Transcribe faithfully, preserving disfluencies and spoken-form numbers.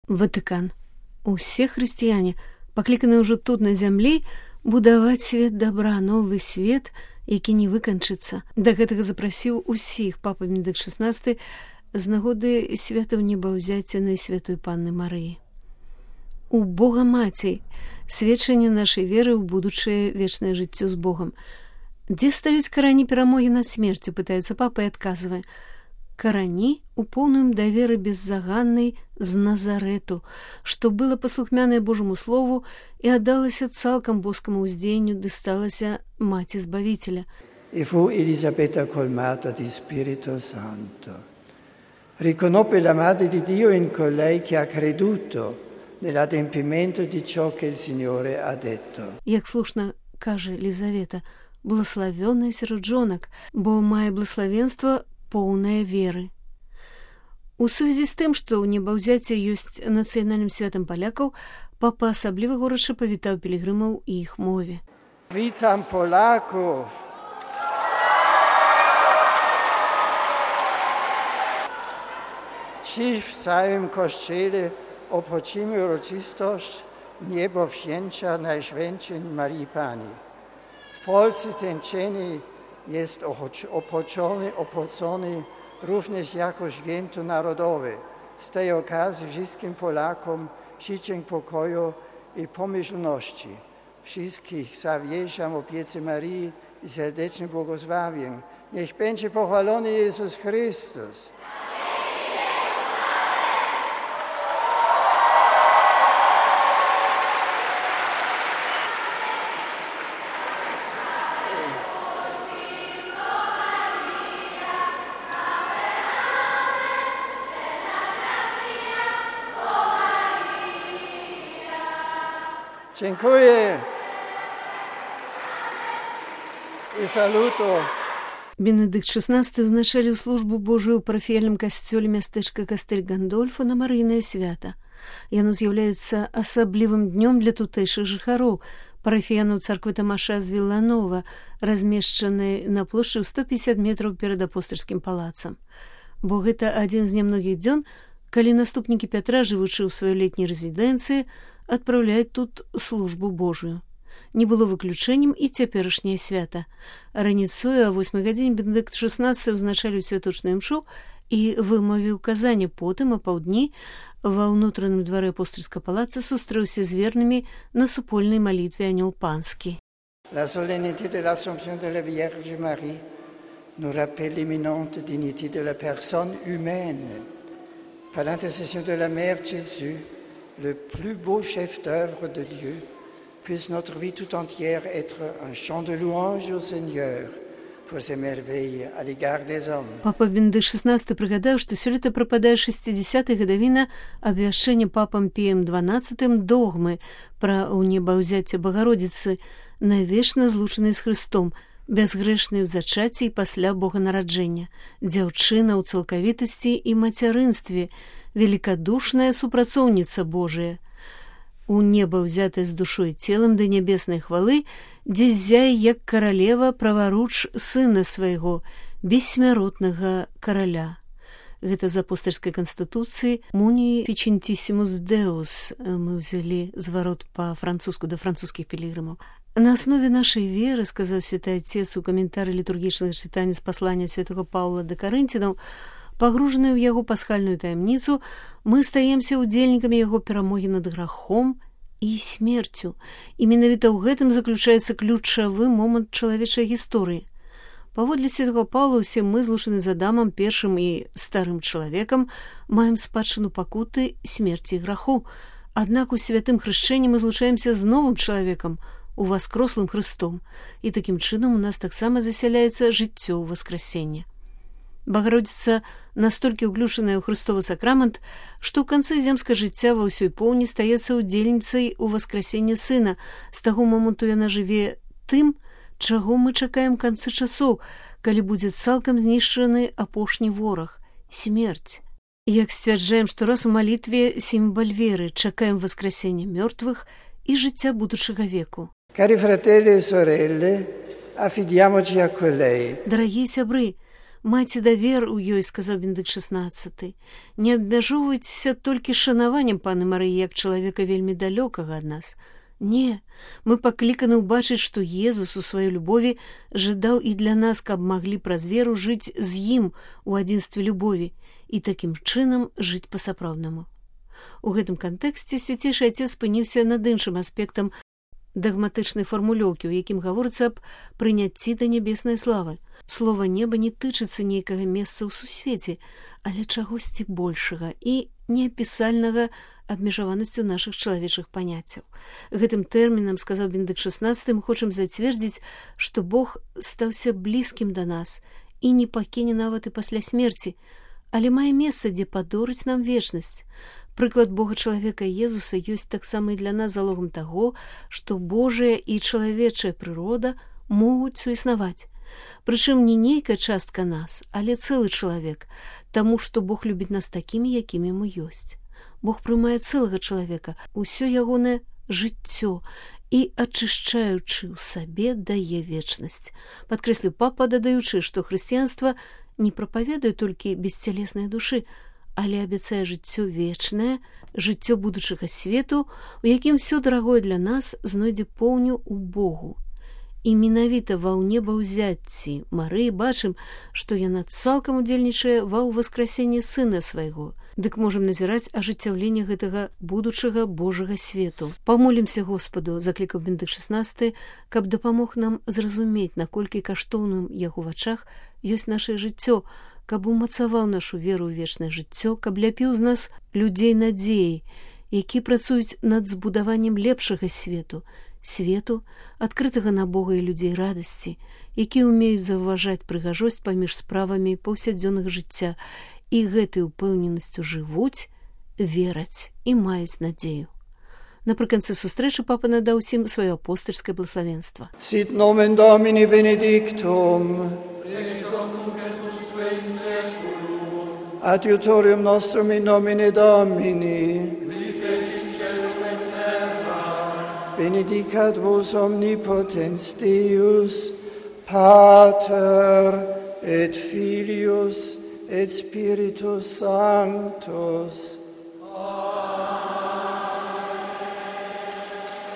Ватыкан. Усе хрысціяне, пакліканыя ўжо тут на зямлі, будаваць свет добра, новы свет, які не выканчыцца. Да гэтага запрасіў усіх папа Бенедыкт шаснаццаты з нагоды святаў небаўзяцця святой панны Марыі. У Бога Маці сведчанне нашай веры ў будучае вечнае жыццё з Богам. Дзе стаюць карані перамогі над смерцю, пытаецца папа і адказвае. Карані у поўным даверы беззаганнай з Назарету, што было паслухмянае Божаму слову і аддалася цалкам боскаму ўздзеянню, ды сталася маці Збавителя. E fu Elisabetta colmata di Spirito Santo. Riconobbe la Madre di Dio in colei che ha creduto nell'adempimento di ciò che il Signore ha detto. Як слушна каже Елізавета, благословенная сярод жонак, бо мае благословенство поўнае веры. У сувязі з тым, што ў небаўзяцце ёсць нацыянальным святам палякаў, папа асабліва горача павітаў пілігрымаў і іх мове. Witam Polaków! Dziś w całym kościele obchodzimy uroczystość niebowzięcia Najświętszej Marii Pani. W Polsce ten dzień jest obchodzony, obchodzony również jako święto narodowe. Z tej okazji wszystkim Polakom życzę pokoju i pomyślności. Wszystkich zawierzam opiece Marii i serdecznym błogosławiam. Niech będzie pochwalony Jezus Chrystus. Dziękuję i saluto. Бенедыкт шаснаццаты ўзначаліў службу Божую ў парафіяльным касцёле мястэчка Кастэль Гандольфа на Марыйнае свята. Яно з'яўляецца асаблівым днём для тутэйшых жыхароў, парафіянаў царквы Тамаша з Віланова, размешчанай на плошчы ў сто пятьдесят метраў перад апостальскім палацам. Бо гэта адзін з нямногіх дзён, калі наступнікі Пятра, жывучы ў сваёй летняй рэзідэнцыі, адпраўляюць тут службу Божую. Не было выключэннем і цяперашняе свята. Раніцою о восьмай гадзіне Бенедыкт шаснаццаты ўзначаліў святочную імшу і вымавіў казанне, потым а паўдні ва ўнутраным двары апостальскага палаца сустрэўся з вернымі на супольнай малітве анёл панскі. La solennité de l'Assomption de la Vierge Marie nous rappelle l'imminente dignité de la personne humaine. Par l'intercession de la Mère Jésus, le plus beau chef d'œuvre de Dieu, puisse notre vie tout entière être un chant de louange au Seigneur pour ses merveilles à l'égard des hommes. Папа Бенедыкт шаснаццаты прыгадаў, што сёлета прыпадае шэсцідзесятая гадавіна абвяшчэння папам Піем дванаццатым догмы пра ўнебаўзяцце Багародзіцы, навечна злучанай з Хрыстом, бязгрэшнай у зачацці і пасля боганараджэння, дзяўчына ў цалкавітасці і мацярынстве, великодушная супрацоўніца Божия. У неба ўзятая з душой целам да нябеснай хвалы, дзе зяе, як каралева, праваруч сына свайго, бессмяротнага караля. Гэта з апостальскай канстытуцыі «Муни ficentissimus Deus» мы ўзялі зварот па-французску да французскіх пілігрымаў. На аснове нашай веры, сказаў святы Отец у каментары літургічнага чытання з паслання святого Паўла да Карынцінаў, пагружаныя ў яго пасхальную таямніцу, мы стаемся ўдзельнікамі яго перамогі над грахом і смерцю. І менавіта ў гэтым заключаецца ключавы момант чалавечай гісторыі. Паводле святого Паўла усе мы, злучаны з Адамам, першым і старым чалавекам, маем спадчыну пакуты, смерці і граху. Аднак у святым хрышчэнні мы злучаемся з новым чалавекам, уваскрослым Христом, і такім чынам у нас таксама засяляецца жыццё ў васкрасення. Багародзіца настолькі ўключаная ў Христовы сакрамент, што ў канцы земска жыцця ва ўсёй поўні стаецца ўдзельніцай у васкрасення сына. З таго моманту яна жыве тым, чаго мы чакаем канцы часоў, калі будзе цалкам знішчаны апошні вораг — смерць. Як сцвярджаем штораз у малітве сімвал веры, чакаем васкрасення мёртвых і жыцця будучага веку. Cari fratelli e sorelle, affidiamoci a colei. Дарагія сябры, Майце давер у ёй, сказаў Бенедыкт шестнадцаты. Не абмяжоўвайцеся толькі шанаваннем паны Марыі як чалавека вельмі далёкага ад нас. Не, мы пакліканы ўбачыць, што Езус у сваёй любові жадаў і для нас, каб маглі праз веру жыць з ім у адзінстве любові і такім чынам жыць па-сапраўднаму. У гэтым кантэксце свяцейшы Отец спыніўся над іншым аспектам дагматычнай фармулёўкі, у якім гаворыцца аб прыняцці да нябеснай славы. Слова неба не тычыцца нейкага месца ў сусвеце, але чагосьці большага і неапісальнага абмежаванасцю нашых чалавечых паняццяў. Гэтым тэрмінам, сказаў Бенедыкт шестнадцаты, мы хочам зацвердзіць, што Бог стаўся блізкім да нас і не пакіне нават і пасля смерці, але мае месца, дзе падорыць нам вечнасць. Прыклад Бога чалавека Езуса ёсць таксама і для нас залогам таго, што Божая і чалавечая прырода могуць суіснаваць. Прычым не нейкая частка нас, але цэлы чалавек, таму што Бог любіць нас такімі, якімі мы ёсць. Бог прымае цэлага чалавека, усё ягонае жыццё і, ачышчаючы ў сабе, дае вечнасць. Падкрэсліў папа, дадаючы, што хрысціянства не прапаведуе толькі бесцялеснай душы, але абяцае жыццё вечнае, жыццё будучага свету, у якім все дарагое для нас знойдзе поўню ў Богу. І менавіта ва ўнебаўзяцці Марыі бачым, што яна цалкам удзельнічае ва ўваскрасенні сына свайго. Дык можам назіраць ажыццяўленне гэтага будучага Божага свету. Памолімся Господу, заклікаў Бенедыкт шестнадцаты, каб дапамог нам зразумець, наколькі каштоўным яго вачах ёсць нашае жыццё, каб умацаваў нашу веру ў вечнае жыццё, каб ляпіў з нас людзей надзеі, які працуюць над збудаваннем лепшага свету, свету, адкрытага на Бога і людзей радасці, які ўмеюць заўважаць прыгажосць паміж справамі паўсядзённага жыцця і гэтай упэўненасцю жывуць, вераць і маюць надзею. Напрыканцы сустрэчы папа надаў усім сваё апостольскае блаславенства. Sit nomen Domini benedictum. Adiutorium nostrum in nomine Domini. Benedicat vos omnipotens Deus, Pater et Filius et Spiritus Sanctus. Amen.